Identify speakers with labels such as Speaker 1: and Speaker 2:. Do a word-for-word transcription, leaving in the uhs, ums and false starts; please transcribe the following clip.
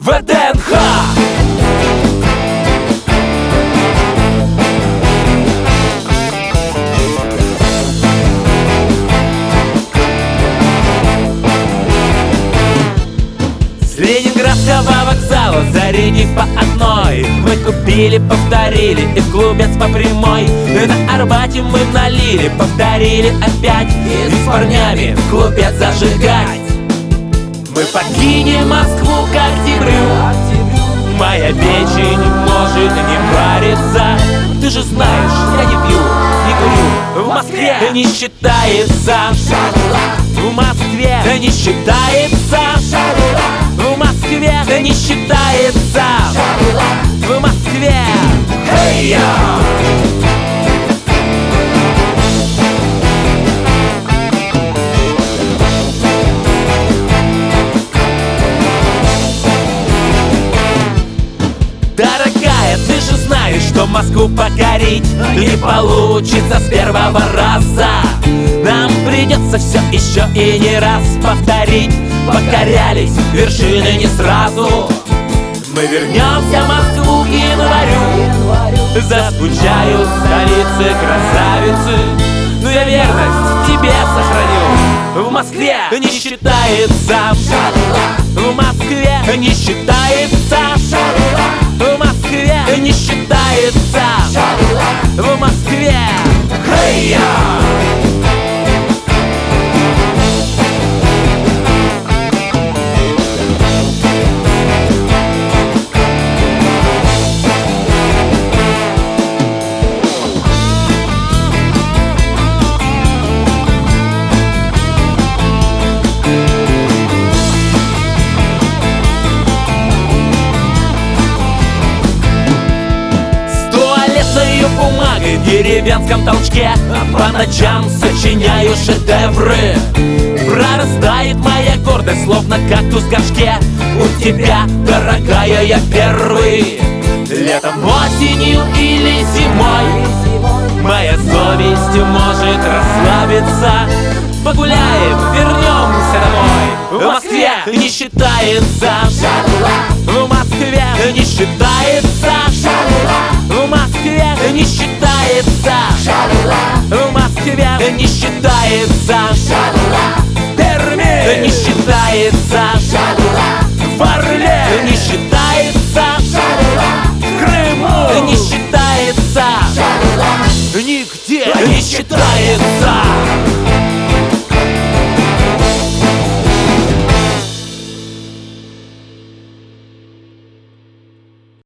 Speaker 1: ВДНХ. С Ленинградского вокзала, зарядив по одной, мы купили, повторили и в клубец по прямой. На Арбате мы налили, повторили опять и с парнями в клубец зажигать. Мы покинем Москву к октябрю, моя печень может не париться. Ты же знаешь, я не пью, не курю. В Москве не считается, в Москве не считается, в Москве не считается, в Москве. Hey, дорогая, ты же знаешь, что Москву покорить не получится с первого раза. Нам придется все еще и не раз повторить. Покорялись вершины не сразу. Мы вернемся в Москву к январю, заскучаю столицы красавицы. Но я верность тебе сохраню. В Москве не считается, в Москве не считается, в Москве не считается, в Москве. Hey, бумагой в деревенском толчке, а по ночам сочиняю шедевры. Прорастает моя гордость, словно кактус в горшке. У тебя, дорогая, я первый. Летом, осенью или зимой моя совесть может расслабиться. Погуляем, вернемся домой. В Москве не считается, в Москве не считается, в Москве не считается, в Москве не считается.